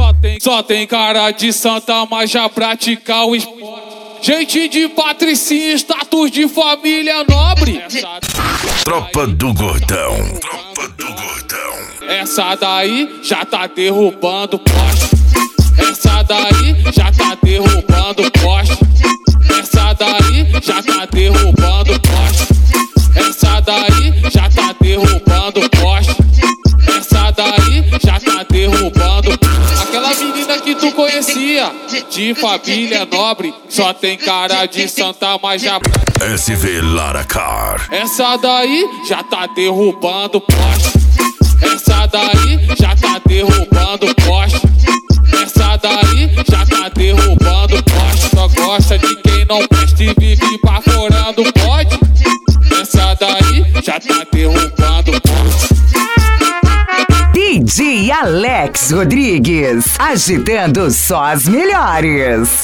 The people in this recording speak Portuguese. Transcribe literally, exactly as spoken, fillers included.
Só tem, só tem cara de santa, mas já pratica o esporte. Gente de patricinha, status de família nobre. Essa... Tropa do Gordão. Tropa do Gordão. Essa daí já tá derrubando poste. Essa daí já tá derrubando poste. Essa daí já tá derrubando poste. Essa daí já tá derrubando poste. Essa daí já tá derrubando. Aquela menina que tu conhecia, de família nobre, só tem cara de santa, mas já... S V Lara Car. Essa daí já tá derrubando poste. Essa daí já tá derrubando poste. Essa daí já tá derrubando poste. Só gosta de quem não presta e vive baforando pode. Essa daí já tá derrubando poste. D J Alex Rodrigues, agitando só as melhores.